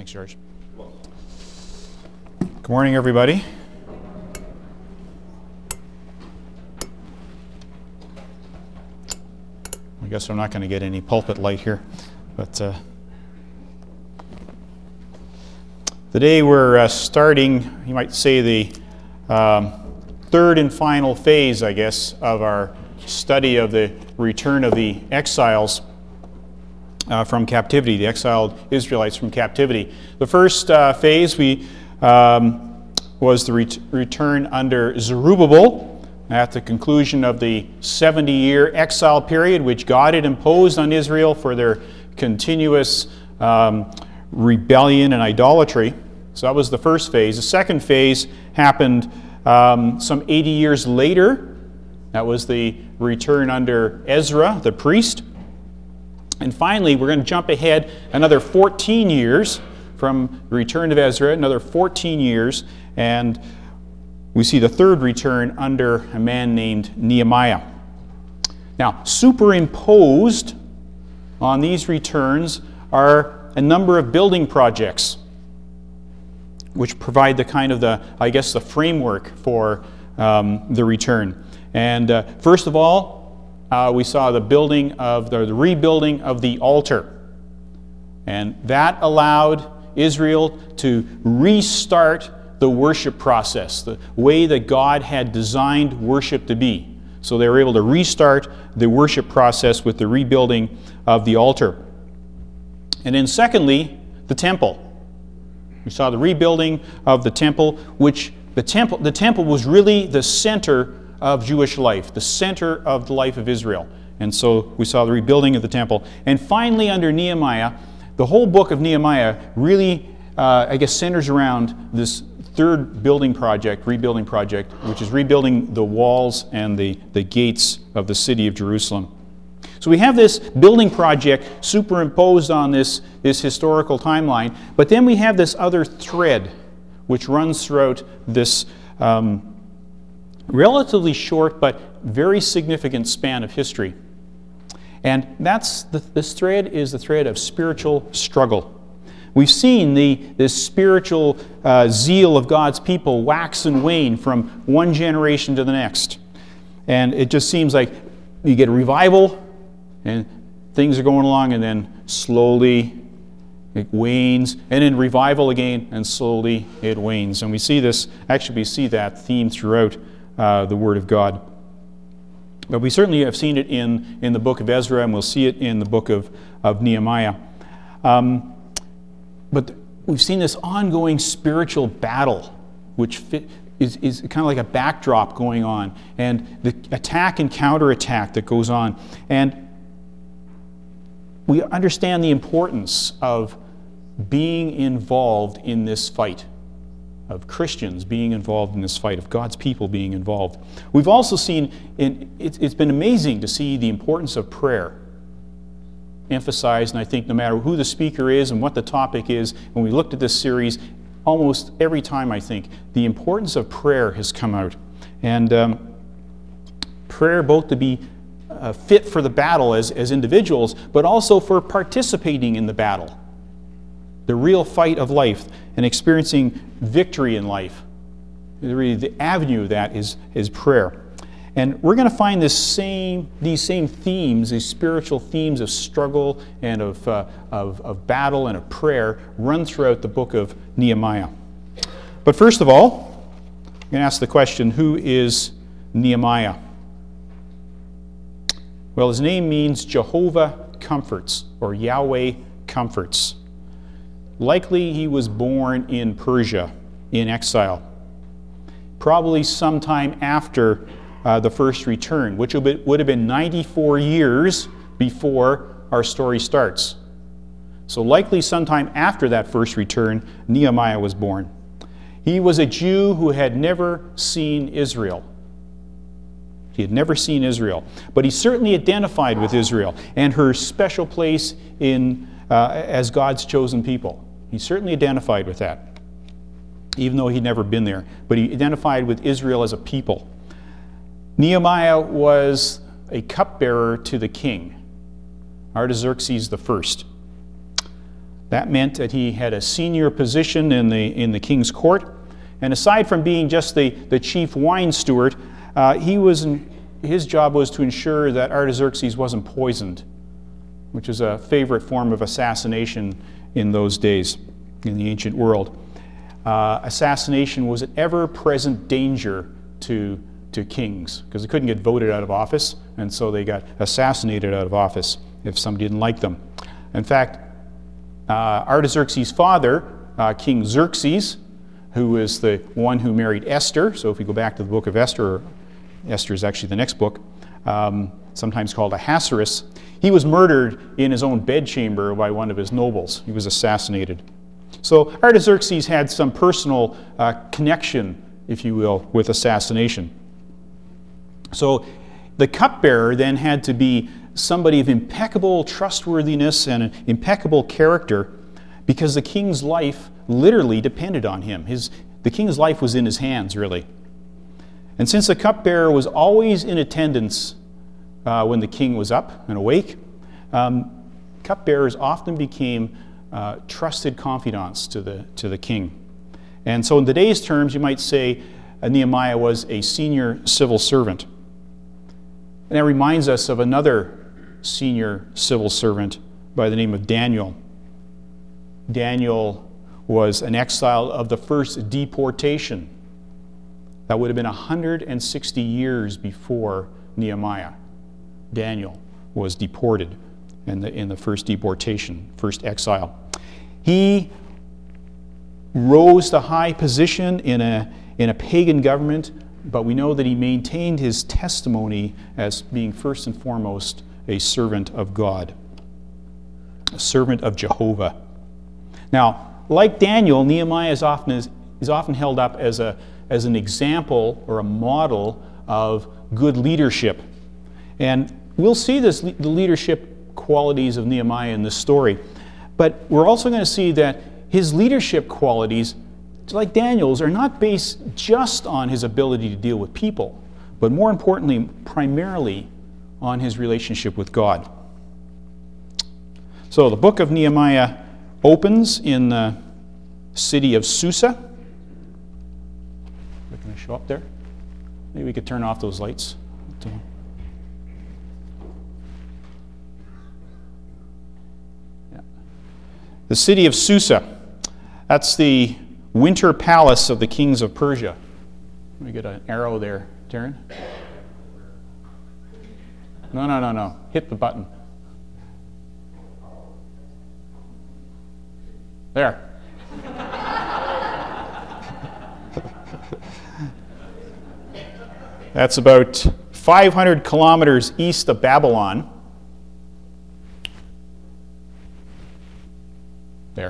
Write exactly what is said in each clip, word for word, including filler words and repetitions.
Thanks, George. Good morning, everybody. I guess I'm not going to get any pulpit light here, but uh, today we're uh, starting, you might say, the um, third and final phase, I guess, of our study of the return of the exiles uh, from captivity, the exiled Israelites from captivity. The first uh, phase we um, was the ret- return under Zerubbabel, at the conclusion of the seventy-year exile period, which God had imposed on Israel for their continuous um, rebellion and idolatry. So that was the first phase. The second phase happened um, some eighty years later. That was the return under Ezra, the priest. And finally, we're going to jump ahead another fourteen years from the return of Ezra, another fourteen years, and we see the third return under a man named Nehemiah. Now, superimposed on these returns are a number of building projects which provide the kind of the, I guess, the framework for um, the return. And uh, first of all, uh, we saw the building of the, the rebuilding of the altar. And that allowed Israel to restart the worship process, the way that God had designed worship to be. So they were able to restart the worship process with the rebuilding of the altar. And then secondly, the temple. We saw the rebuilding of the temple, which the temple, the temple was really the center of Jewish life, the center of the life of Israel. And so we saw the rebuilding of the temple. And finally, under Nehemiah, the whole book of Nehemiah really, uh, I guess, centers around this third building project, rebuilding project, which is rebuilding the walls and the, the gates of the city of Jerusalem. So we have this building project superimposed on this, this historical timeline, but then we have this other thread which runs throughout this um, relatively short but very significant span of history. And that's the, this thread is the thread of spiritual struggle. We've seen the this spiritual uh, zeal of God's people wax and wane from one generation to the next. And it just seems like you get a revival, and things are going along, and then slowly it wanes, and then revival again, and slowly it wanes. And we see this, actually we see that theme throughout uh, the Word of God. But we certainly have seen it in, in the book of Ezra, and we'll see it in the book of, of Nehemiah. Um, But we've seen this ongoing spiritual battle, which fit, is, is kind of like a backdrop going on, and the attack and counterattack that goes on. And we understand the importance of being involved in this fight, of Christians being involved in this fight, of God's people being involved. We've also seen, in, it's, it's been amazing to see the importance of prayer emphasized, and I think no matter who the speaker is and what the topic is, when we looked at this series, almost every time I think the importance of prayer has come out. And um, prayer both to be uh, fit for the battle as, as individuals, but also for participating in the battle, the real fight of life, and experiencing victory in life. Really, the avenue of that is, is prayer. And we're going to find this same, these same themes, these spiritual themes of struggle and of, uh, of, of battle and of prayer run throughout the book of Nehemiah. But first of all, I'm going to ask the question, who is Nehemiah? Well, his name means Jehovah comforts, or Yahweh comforts. Likely he was born in Persia, in exile. Probably sometime after Uh, the first return, which would, be, would have been ninety-four years before our story starts. So likely sometime after that first return, Nehemiah was born. He was a Jew who had never seen Israel. He had never seen Israel, but he certainly identified with Israel and her special place in uh, as God's chosen people. He certainly identified with that, even though he'd never been there. But he identified with Israel as a people. Nehemiah was a cupbearer to the king, Artaxerxes the First. That meant that he had a senior position in the, in the king's court. And aside from being just the, the chief wine steward, uh, he was in, his job was to ensure that Artaxerxes wasn't poisoned, which is a favorite form of assassination in those days in the ancient world. Uh, assassination was an ever-present danger to, to kings because they couldn't get voted out of office, and so they got assassinated out of office if somebody didn't like them. In fact, uh, Artaxerxes' father, uh, King Xerxes, who is the one who married Esther, so if we go back to the book of Esther, Esther is actually the next book, um, sometimes called Ahasuerus, he was murdered in his own bedchamber by one of his nobles. He was assassinated. So Artaxerxes had some personal uh, connection, if you will, with assassination. So the cupbearer then had to be somebody of impeccable trustworthiness and an impeccable character because the king's life literally depended on him. His, the king's life was in his hands, really. And since the cupbearer was always in attendance uh, when the king was up and awake, um, cupbearers often became uh, trusted confidants to the, to the king. And so in today's terms, you might say uh, Nehemiah was a senior civil servant. And that reminds us of another senior civil servant by the name of Daniel. Daniel was an exile of the first deportation. That would have been one hundred sixty years before Nehemiah. Daniel was deported in the, in the first deportation, first exile. He rose to high position in a, in a pagan government, but we know that he maintained his testimony as being first and foremost a servant of God, a servant of Jehovah. Now, like Daniel, Nehemiah is often, is, is often held up as, a, as an example or a model of good leadership. And we'll see this, the leadership qualities of Nehemiah in this story. But we're also going to see that his leadership qualities, like Daniel's, are not based just on his ability to deal with people, but more importantly, primarily on his relationship with God. So the book of Nehemiah opens in the city of Susa. Can I show up there? Maybe we could turn off those lights. Yeah. The city of Susa. That's the winter palace of the kings of Persia. Let me get an arrow there, Darren. No, no, no, no. Hit the button. There. That's about five hundred kilometers east of Babylon. There.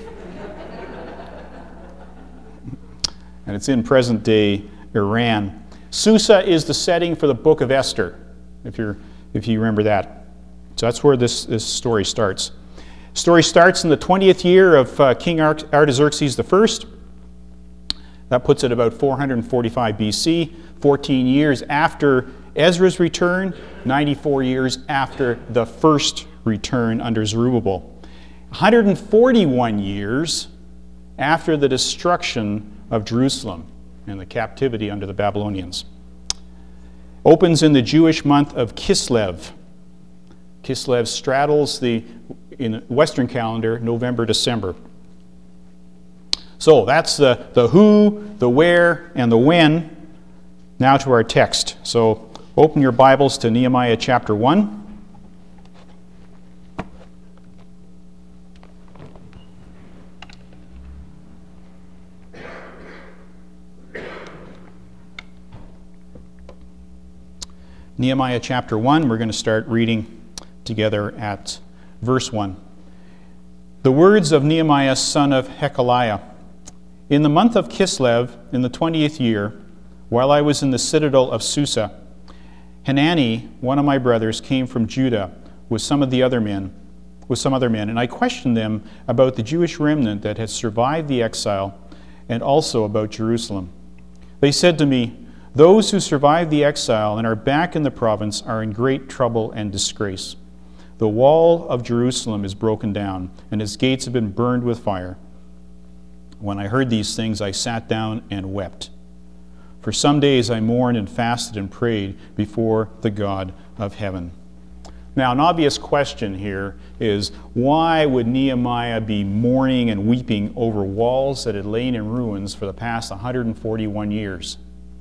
And it's in present-day Iran. Susa is the setting for the book of Esther, if you're if you remember that. So that's where this, this story starts. Story starts in the twentieth year of uh, King Artaxerxes the First. That puts it about four hundred forty-five B C, fourteen years after Ezra's return, ninety-four years after the first return under Zerubbabel. one hundred forty-one years after the destruction of Jerusalem and the captivity under the Babylonians. Opens in the Jewish month of Kislev. Kislev straddles the, in the Western calendar, November, December. So that's the, the who, the where, and the when. Now to our text. So open your Bibles to Nehemiah chapter one. Nehemiah chapter one, we're going to start reading together at verse one. The words of Nehemiah son of Hekeliah. In the month of Kislev, in the twentieth year, while I was in the citadel of Susa, Hanani, one of my brothers, came from Judah with some of the other men, with some other men, and I questioned them about the Jewish remnant that had survived the exile, and also about Jerusalem. They said to me, "Those who survived the exile and are back in the province are in great trouble and disgrace. the wall of Jerusalem is broken down, and its gates have been burned with fire. When I heard these things, I sat down and wept. For some days I mourned and fasted and prayed before the God of heaven. Now, an obvious question here is, why would Nehemiah be mourning and weeping over walls that had lain in ruins for the past one hundred forty-one years?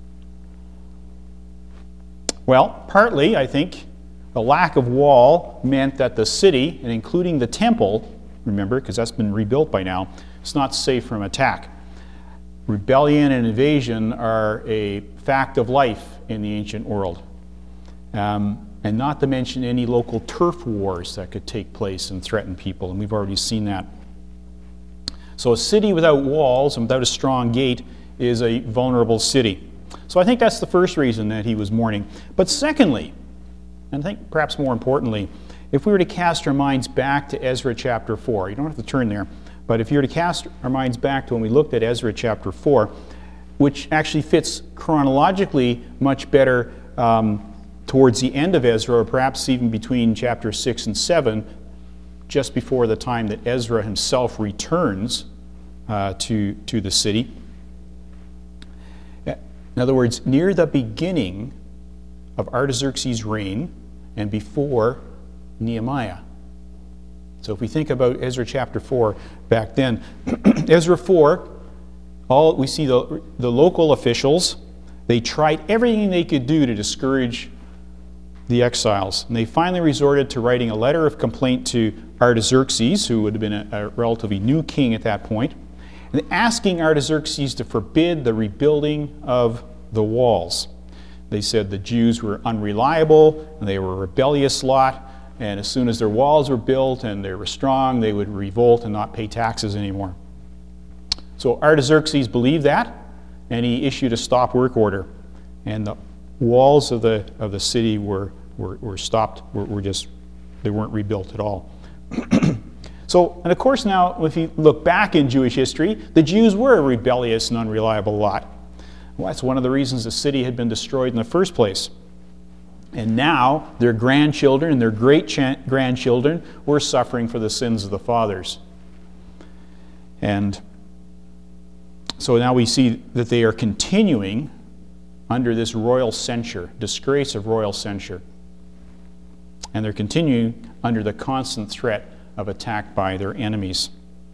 Well, partly, I think, the lack of wall meant that the city, and including the temple, remember, because that's been rebuilt by now, it's not safe from attack. Rebellion and invasion are a fact of life in the ancient world. Um, and not to mention any local turf wars that could take place and threaten people, and we've already seen that. So a city without walls and without a strong gate is a vulnerable city. So I think that's the first reason that he was mourning. But secondly, and I think perhaps more importantly, if we were to cast our minds back to Ezra chapter four, you don't have to turn there, but if you were to cast our minds back to when we looked at Ezra chapter four, which actually fits chronologically much better um, towards the end of Ezra, or perhaps even between chapter six and seven, just before the time that Ezra himself returns uh, to, to the city. In other words, near the beginning of Artaxerxes' reign and before Nehemiah. So if we think about Ezra chapter four back then, Ezra four, all we see the, the local officials, they tried everything they could do to discourage the exiles. And they finally resorted to writing a letter of complaint to Artaxerxes, who would have been a, a relatively new king at that point, and asking Artaxerxes to forbid the rebuilding of the walls. They said the Jews were unreliable, and they were a rebellious lot, and as soon as their walls were built and they were strong, they would revolt and not pay taxes anymore. So Artaxerxes believed that, and he issued a stop work order. And the walls of the of the city were were, were stopped, were, were just, they weren't rebuilt at all. So, and of course now, if you look back in Jewish history, the Jews were a rebellious and unreliable lot. Well, that's one of the reasons the city had been destroyed in the first place. And now their grandchildren and their great-grandchildren were suffering for the sins of the fathers. And so now we see that they are continuing under this royal censure, disgrace of royal censure. And they're continuing under the constant threat of attack by their enemies.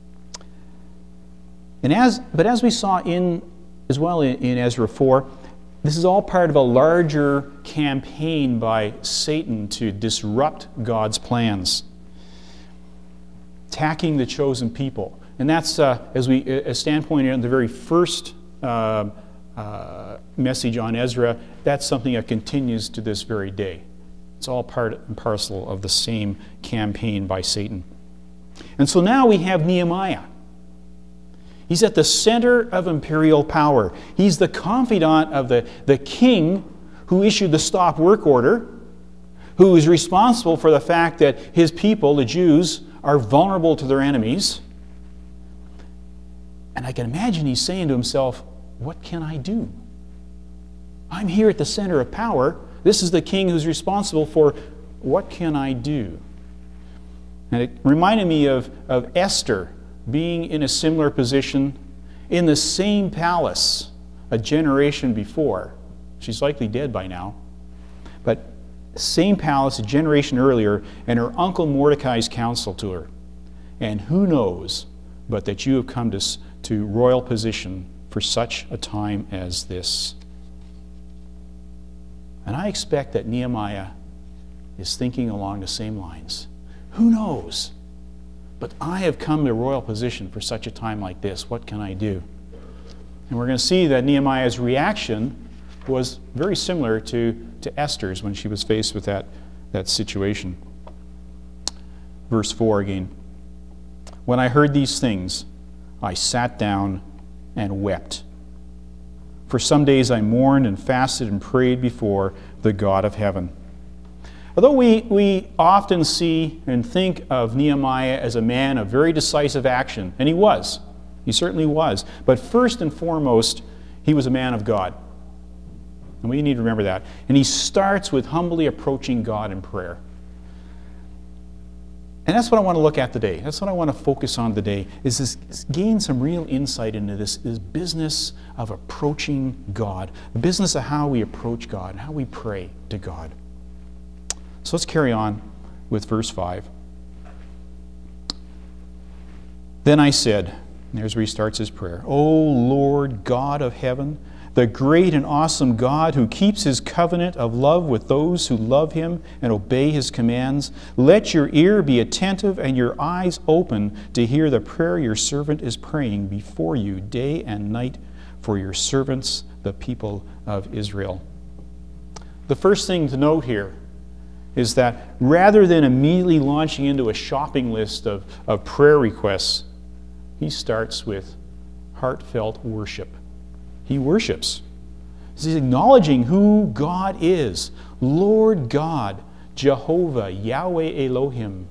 And as, but as we saw in, as well in, in Ezra four, this is all part of a larger campaign by Satan to disrupt God's plans, attacking the chosen people. And that's, uh, as we, as Stan pointed out in the very first uh, uh, message on Ezra, that's something that continues to this very day. It's all part and parcel of the same campaign by Satan. And so now we have Nehemiah. He's at the center of imperial power. He's the confidant of the, the king who issued the stop work order, who is responsible for the fact that his people, the Jews, are vulnerable to their enemies. And I can imagine he's saying to himself, what can I do? I'm here at the center of power. This is the king who's responsible for what can I do? And it reminded me of, of Esther being in a similar position in the same palace a generation before. She's likely dead by now. But same palace a generation earlier, and her uncle Mordecai's counsel to her. And who knows but that you have come to, to royal position for such a time as this. And I expect that Nehemiah is thinking along the same lines. Who knows? But I have come to royal position for such a time like this. What can I do? And we're going to see that Nehemiah's reaction was very similar to, to Esther's when she was faced with that, that situation. Verse four again. When I heard these things, I sat down and wept. For some days I mourned and fasted and prayed before the God of heaven. Although we, we often see and think of Nehemiah as a man of very decisive action, and he was. He certainly was. But first and foremost, he was a man of God. And we need to remember that. And he starts with humbly approaching God in prayer. And that's what I want to look at today. That's what I want to focus on today, is this, is gain some real insight into this, this business of approaching God, the business of how we approach God and how we pray to God. So let's carry on with verse five. Then I said, and there's where he starts his prayer, O Lord God of heaven, the great and awesome God who keeps his covenant of love with those who love him and obey his commands, let your ear be attentive and your eyes open to hear the prayer your servant is praying before you day and night for your servants, the people of Israel. The first thing to note here is that rather than immediately launching into a shopping list of, of prayer requests, he starts with heartfelt worship. He worships. He's acknowledging who God is. Lord God, Jehovah, Yahweh Elohim.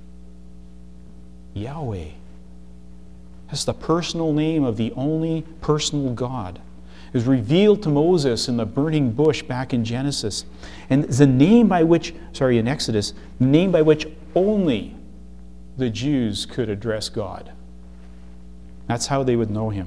Yahweh. That's the personal name of the only personal God. It was revealed to Moses in the burning bush back in Genesis. And the name by which, sorry, in Exodus, the name by which only the Jews could address God. That's how they would know him.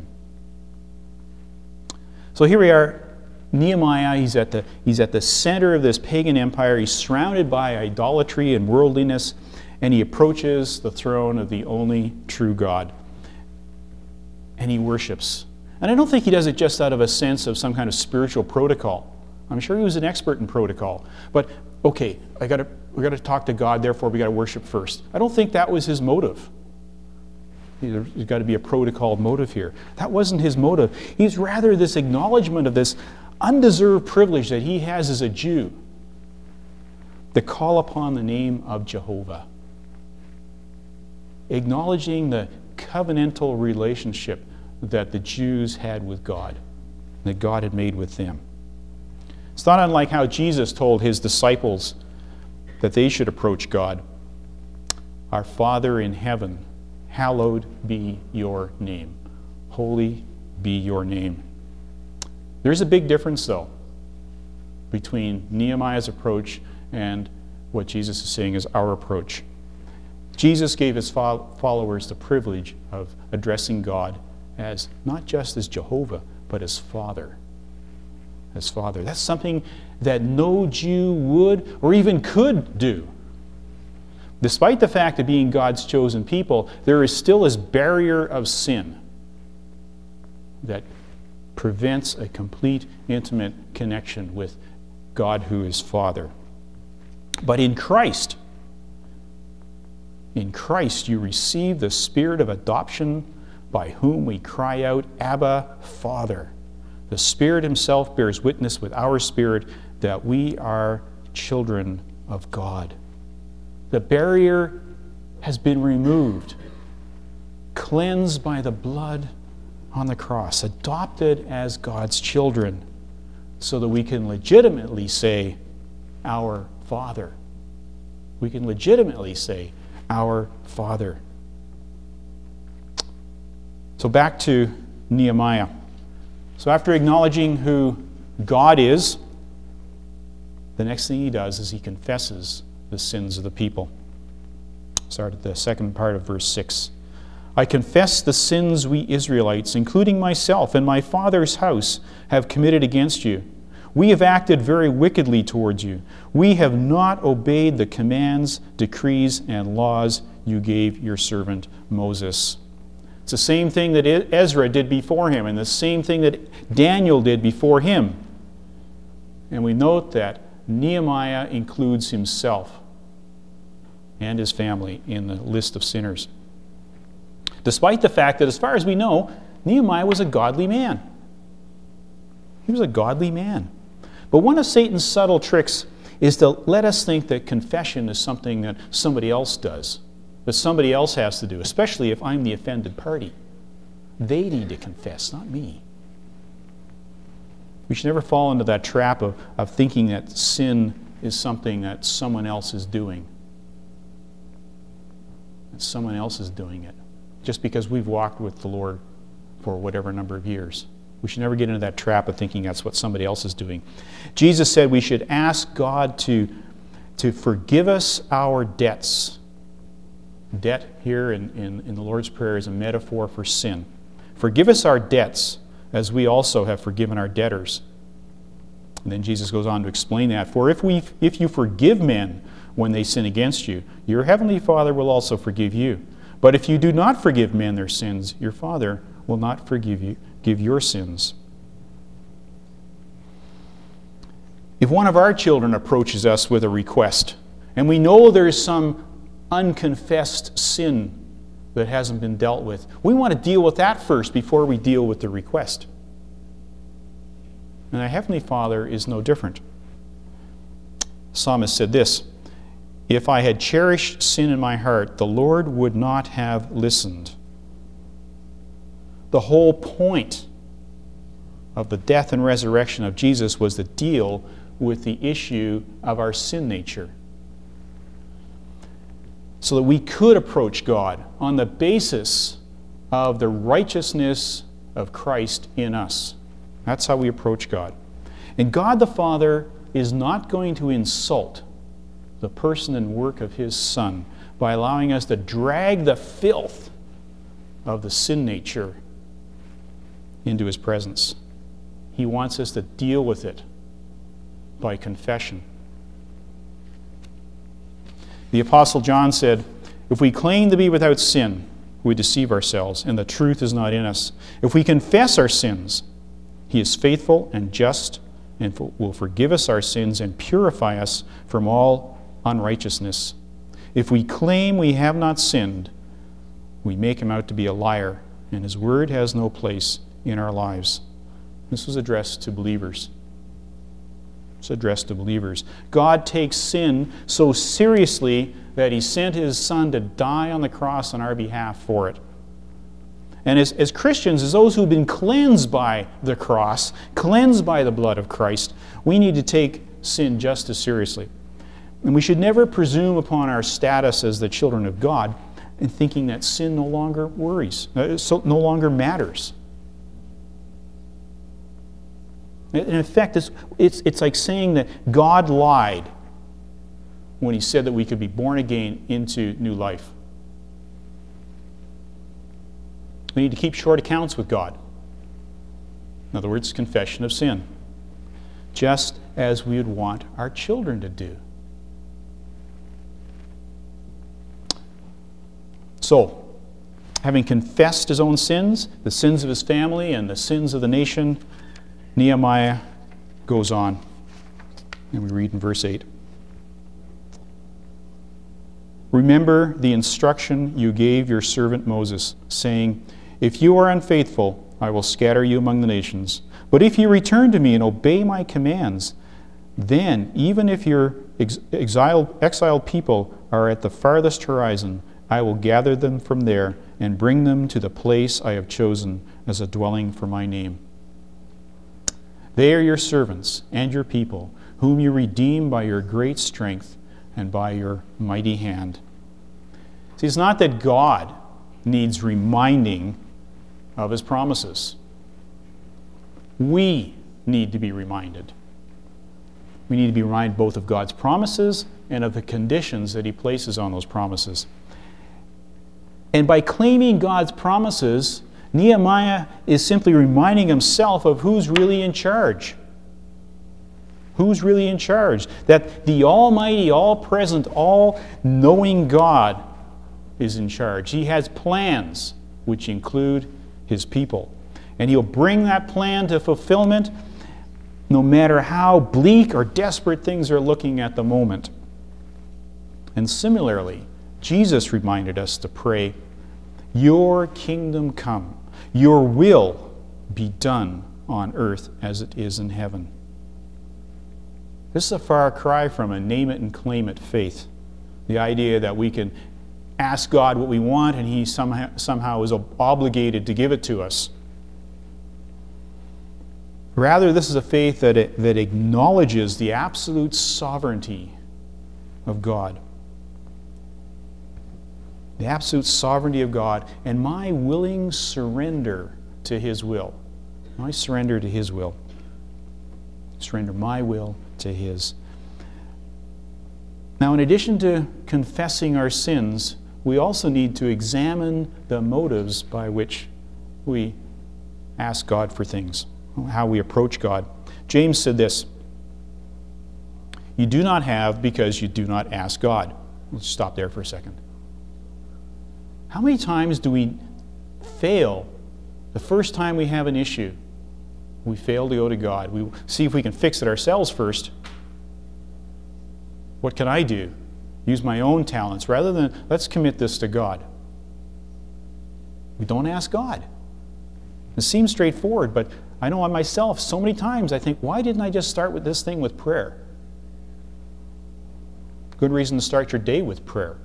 So here we are, Nehemiah, he's at the, he's at the center of this pagan empire. He's surrounded by idolatry and worldliness, and he approaches the throne of the only true God. And he worships. And I don't think he does it just out of a sense of some kind of spiritual protocol. I'm sure he was an expert in protocol. But, okay, I gotta, we got to talk to God, therefore we got to worship first. I don't think that was his motive. There's got to be a protocol motive here. That wasn't his motive. He's rather this acknowledgement of this undeserved privilege that he has as a Jew to call upon the name of Jehovah. Acknowledging the covenantal relationship that the Jews had with God, that God had made with them. It's not unlike how Jesus told his disciples that they should approach God. Our Father in heaven, hallowed be your name. Holy be your name. There's a big difference, though, between Nehemiah's approach and what Jesus is saying is our approach. Jesus gave his followers the privilege of addressing God as not just as Jehovah, but as Father. As Father. That's something that no Jew would or even could do. Despite the fact of being God's chosen people, there is still this barrier of sin that prevents a complete, intimate connection with God who is Father. But in Christ, in Christ you receive the Spirit of adoption by whom we cry out, Abba, Father. The Spirit himself bears witness with our spirit that we are children of God. The barrier has been removed, cleansed by the blood on the cross, adopted as God's children, so that we can legitimately say, our Father. We can legitimately say, our Father. So back to Nehemiah. So after acknowledging who God is, the next thing he does is he confesses the sins of the people. Start at the second part of verse six. I confess the sins we Israelites, including myself and my father's house, have committed against you. We have acted very wickedly towards you. We have not obeyed the commands, decrees, and laws you gave your servant Moses. It's the same thing that Ezra did before him, and the same thing that Daniel did before him. And we note that Nehemiah includes himself and his family in the list of sinners. Despite the fact that, as far as we know, Nehemiah was a godly man. He was a godly man. But one of Satan's subtle tricks is to let us think that confession is something that somebody else does, that somebody else has to do, especially if I'm the offended party. They need to confess, not me. We should never fall into that trap of, of thinking that sin is something that someone else is doing. That someone else is doing it. Just because we've walked with the Lord for whatever number of years. We should never get into that trap of thinking that's what somebody else is doing. Jesus said we should ask God to, to forgive us our debts Debt here in, in, in the Lord's Prayer is a metaphor for sin. Forgive us our debts, as we also have forgiven our debtors. And then Jesus goes on to explain that. For if we, if you forgive men when they sin against you, your heavenly Father will also forgive you. But if you do not forgive men their sins, your Father will not forgive you, give your sins. If one of our children approaches us with a request, and we know there is some unconfessed sin that hasn't been dealt with, we want to deal with that first before we deal with the request. And our Heavenly Father is no different. The psalmist said this, "If I had cherished sin in my heart, the Lord would not have listened." The whole point of the death and resurrection of Jesus was to deal with the issue of our sin nature, so that we could approach God on the basis of the righteousness of Christ in us. That's how we approach God. And God the Father is not going to insult the person and work of His Son by allowing us to drag the filth of the sin nature into His presence. He wants us to deal with it by confession. The Apostle John said, "If we claim to be without sin, we deceive ourselves, and the truth is not in us. If we confess our sins, He is faithful and just and will forgive us our sins and purify us from all unrighteousness. If we claim we have not sinned, we make Him out to be a liar, and His word has no place in our lives." This was addressed to believers. It's addressed to believers. God takes sin so seriously that He sent His Son to die on the cross on our behalf for it. And as, as Christians, as those who've been cleansed by the cross, cleansed by the blood of Christ, we need to take sin just as seriously. And we should never presume upon our status as the children of God in thinking that sin no longer worries, uh, so no longer matters. In effect, it's, it's, it's like saying that God lied when He said that we could be born again into new life. We need to keep short accounts with God. In other words, confession of sin. Just as we would want our children to do. So, having confessed his own sins, the sins of his family, and the sins of the nation, Nehemiah goes on. And we read in verse eight. "Remember the instruction you gave your servant Moses, saying, 'If you are unfaithful, I will scatter you among the nations. But if you return to me and obey my commands, then, even if your ex- exiled, exiled people are at the farthest horizon, I will gather them from there and bring them to the place I have chosen as a dwelling for my name. They are your servants and your people, whom you redeem by your great strength and by your mighty hand.'" See, it's not that God needs reminding of His promises. We need to be reminded. We need to be reminded both of God's promises and of the conditions that He places on those promises. And by claiming God's promises, Nehemiah is simply reminding himself of who's really in charge. Who's really in charge? That the Almighty, all-present, all-knowing God is in charge. He has plans which include His people. And He'll bring that plan to fulfillment no matter how bleak or desperate things are looking at the moment. And similarly, Jesus reminded us to pray, "Your kingdom come, your will be done on earth as it is in heaven." This is a far cry from a name it and claim it faith. The idea that we can ask God what we want and He somehow, somehow is obligated to give it to us. Rather, this is a faith that, it, that acknowledges the absolute sovereignty of God. The absolute sovereignty of God and my willing surrender to His will. I surrender to His will. Surrender my will to His. Now, in addition to confessing our sins, we also need to examine the motives by which we ask God for things, how we approach God. James said this, "You do not have because you do not ask God." Let's stop there for a second. How many times do we fail the first time we have an issue? We fail to go to God. We see if we can fix it ourselves first. What can I do? Use my own talents rather than let's commit this to God. We don't ask God. It seems straightforward, but I know on myself so many times I think, why didn't I just start with this thing with prayer? Good reason to start your day with prayer.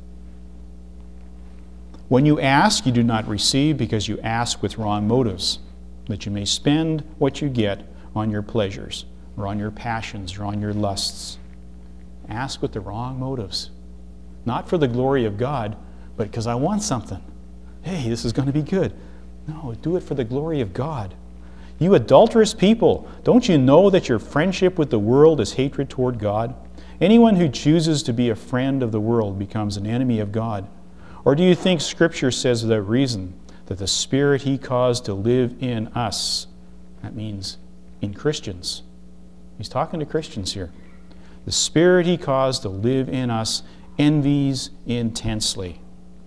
When you ask, you do not receive because you ask with wrong motives, that you may spend what you get on your pleasures or on your passions or on your lusts. Ask with the wrong motives. Not for the glory of God, but because I want something. Hey, this is going to be good. No, do it for the glory of God. You adulterous people, don't you know that your friendship with the world is hatred toward God? Anyone who chooses to be a friend of the world becomes an enemy of God. Or do you think Scripture says without reason that the Spirit He caused to live in us, that means in Christians? He's talking to Christians here. The Spirit He caused to live in us envies intensely.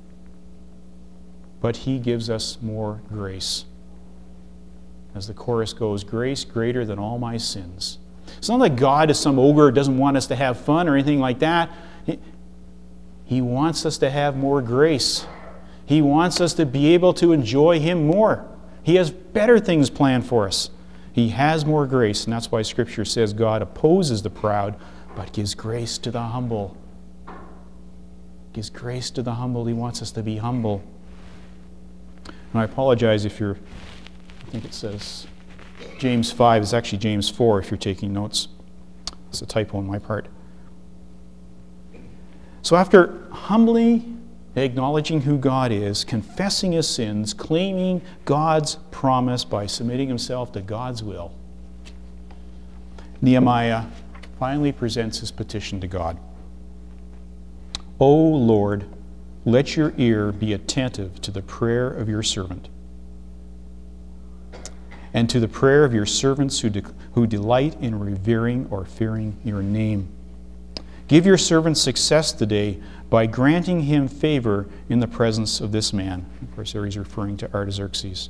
But He gives us more grace. As the chorus goes, grace greater than all my sins. It's not like God is some ogre who doesn't want us to have fun or anything like that. He, he wants us to have more grace. He wants us to be able to enjoy Him more. He has better things planned for us. He has more grace, and that's why Scripture says God opposes the proud, but gives grace to the humble. Gives grace to the humble. He wants us to be humble. And I apologize if you're, I think it says James five. It's actually James four if you're taking notes. It's a typo on my part. So after humbly acknowledging who God is, confessing his sins, claiming God's promise by submitting himself to God's will, Nehemiah finally presents his petition to God. O Lord, let your ear be attentive to the prayer of your servant and to the prayer of your servants who, de- who delight in revering or fearing your name. Give your servant success today by granting him favor in the presence of this man. Of course, there he's referring to Artaxerxes.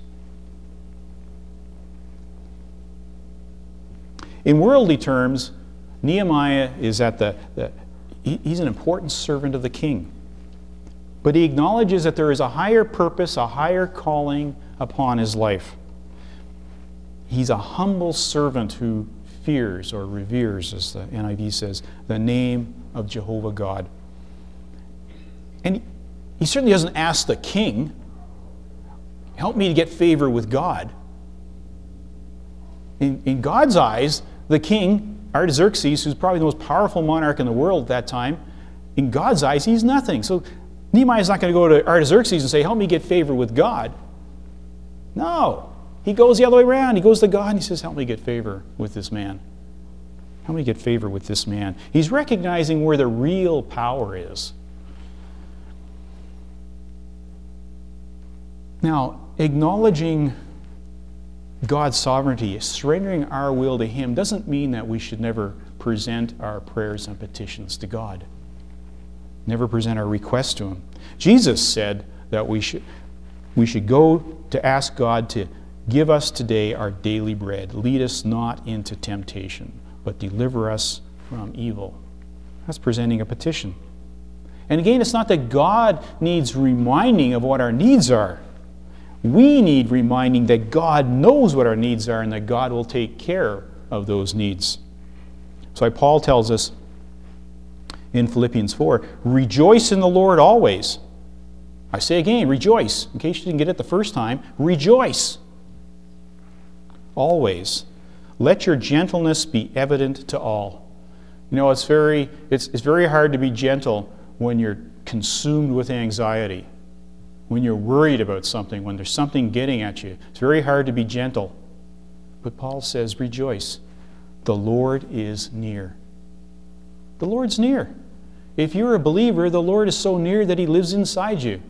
In worldly terms, Nehemiah is at the, the he, he's an important servant of the king. But he acknowledges that there is a higher purpose, a higher calling upon his life. He's a humble servant who fears or reveres, as the N I V says, the name of Jehovah God. And he, he certainly doesn't ask the king, help me to get favor with God. In, in God's eyes, the king, Artaxerxes, who's probably the most powerful monarch in the world at that time, in God's eyes, he's nothing. So Nehemiah's not going to go to Artaxerxes and say, help me get favor with God. No. He goes the other way around. He goes to God and he says, help me get favor with this man. Help me get favor with this man. He's recognizing where the real power is. Now, acknowledging God's sovereignty, surrendering our will to Him, doesn't mean that we should never present our prayers and petitions to God. Never present our requests to Him. Jesus said that we should, we should go to ask God to give us today our daily bread. Lead us not into temptation, but deliver us from evil. That's presenting a petition. And again, it's not that God needs reminding of what our needs are. We need reminding that God knows what our needs are and that God will take care of those needs. So Paul tells us in Philippians four, rejoice in the Lord always. I say again, rejoice. In case you didn't get it the first time, rejoice. Always. Let your gentleness be evident to all. You know, it's very, it's, it's very hard to be gentle when you're consumed with anxiety. When you're worried about something, when there's something getting at you, it's very hard to be gentle. But Paul says, rejoice. The Lord is near. The Lord's near. If you're a believer, the Lord is so near that He lives inside you.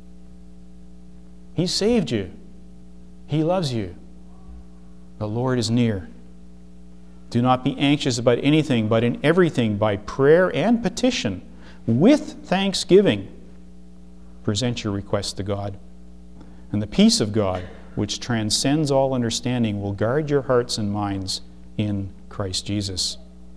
He saved you. He loves you. The Lord is near. Do not be anxious about anything, but in everything, by prayer and petition, with thanksgiving, present your requests to God. And the peace of God, which transcends all understanding, will guard your hearts and minds in Christ Jesus.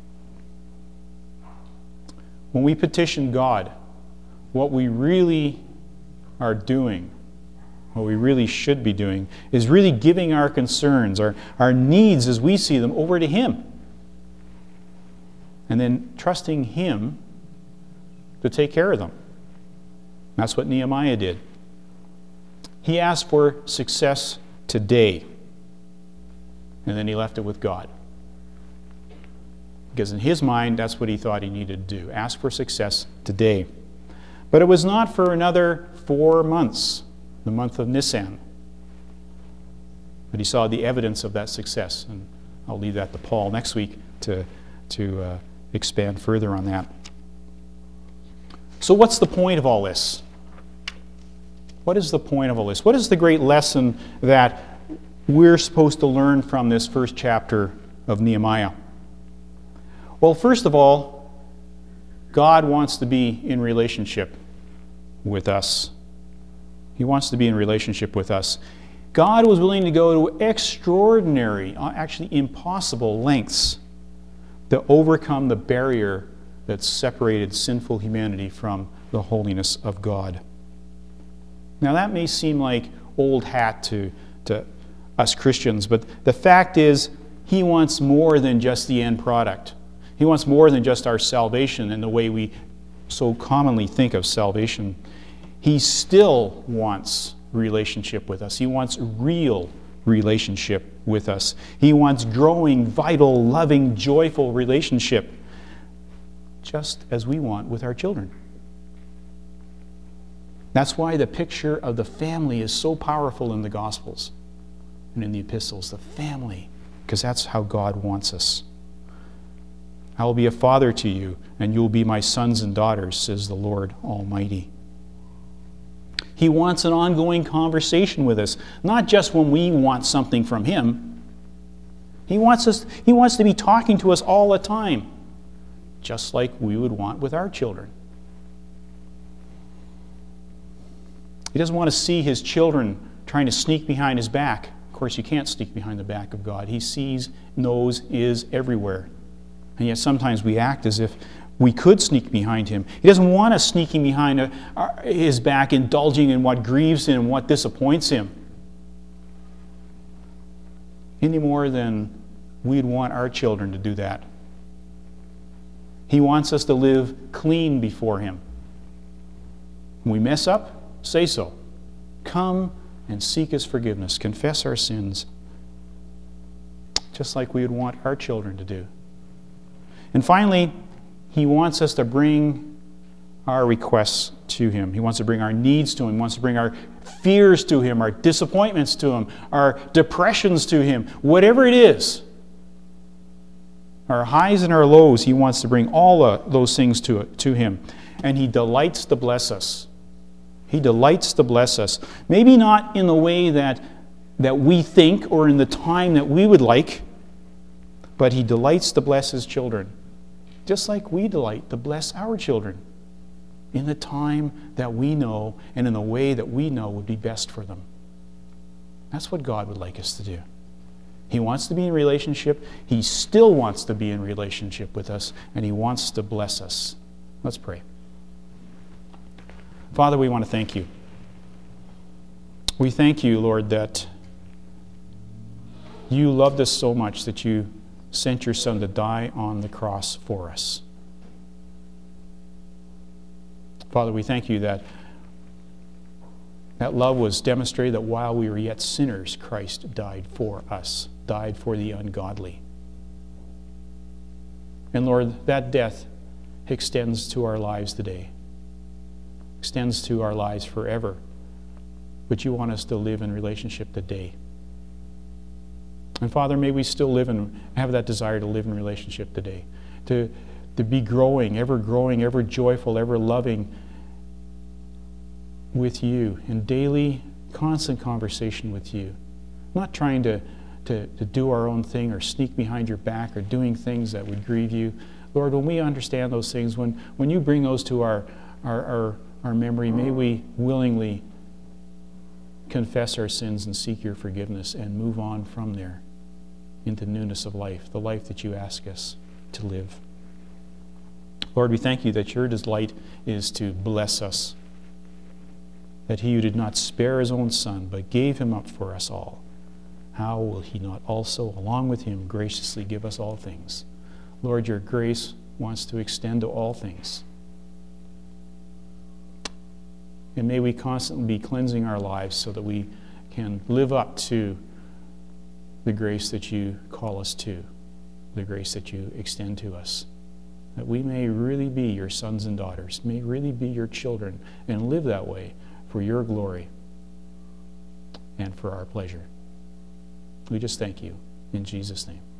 When we petition God, what we really are doing, what we really should be doing, is really giving our concerns, our, our needs as we see them, over to Him. And then trusting Him to take care of them. That's what Nehemiah did. He asked for success today. And then he left it with God. Because in his mind, that's what he thought he needed to do. Ask for success today. But it was not for another four months, the month of Nisan. But he saw the evidence of that success. And I'll leave that to Paul next week to, to uh, expand further on that. So what's the point of all this? What is the point of all this? What is the great lesson that we're supposed to learn from this first chapter of Nehemiah? Well, first of all, God wants to be in relationship with us. He wants to be in relationship with us. God was willing to go to extraordinary, actually impossible lengths to overcome the barrier that separated sinful humanity from the holiness of God. Now that may seem like old hat to, to us Christians, but the fact is, He wants more than just the end product. He wants more than just our salvation in the way we so commonly think of salvation. He still wants relationship with us. He wants real relationship with us. He wants growing, vital, loving, joyful relationship, just as we want with our children. That's why the picture of the family is so powerful in the Gospels and in the epistles. The family, because that's how God wants us. I will be a father to you, and you will be my sons and daughters, says the Lord Almighty. He wants an ongoing conversation with us, not just when we want something from Him. He wants us, He wants to be talking to us all the time, just like we would want with our children. He doesn't want to see His children trying to sneak behind His back. Of course, you can't sneak behind the back of God. He sees, knows, is everywhere. And yet sometimes we act as if we could sneak behind Him. He doesn't want us sneaking behind His back, indulging in what grieves Him, what disappoints Him, any more than we'd want our children to do that. He wants us to live clean before Him. When we mess up, say so. Come and seek His forgiveness. Confess our sins, just like we would want our children to do. And finally, He wants us to bring our requests to Him. He wants to bring our needs to Him. He wants to bring our fears to Him, our disappointments to Him, our depressions to Him. Whatever it is, our highs and our lows, He wants to bring all of those things to, it, to Him. And He delights to bless us. He delights to bless us. Maybe not in the way that, that we think or in the time that we would like, but He delights to bless His children, just like we delight to bless our children in the time that we know and in the way that we know would be best for them. That's what God would like us to do. He wants to be in relationship. He still wants to be in relationship with us, and He wants to bless us. Let's pray. Father, we want to thank You. We thank You, Lord, that You loved us so much that You sent Your Son to die on the cross for us. Father, we thank You that that love was demonstrated, that while we were yet sinners, Christ died for us, died for the ungodly. And Lord, that death extends to our lives today, extends to our lives forever. But You want us to live in relationship today. And Father, may we still live and have that desire to live in relationship today, to, to be growing, ever growing, ever joyful, ever loving with you, in daily, constant conversation with you. Not trying to, to, to do our own thing or sneak behind your back or doing things that would grieve you. Lord, when we understand those things, when, when you bring those to our, our, our, our memory, may we willingly confess our sins and seek your forgiveness and move on from there into newness of life, the life that you ask us to live. Lord, we thank you that your delight is to bless us, that he who did not spare his own son, but gave him up for us all, how will he not also, along with him, graciously give us all things? Lord, your grace wants to extend to all things. And may we constantly be cleansing our lives so that we can live up to the grace that you call us to, the grace that you extend to us, that we may really be your sons and daughters, may really be your children, and live that way for your glory and for our pleasure. We just thank you in Jesus' name.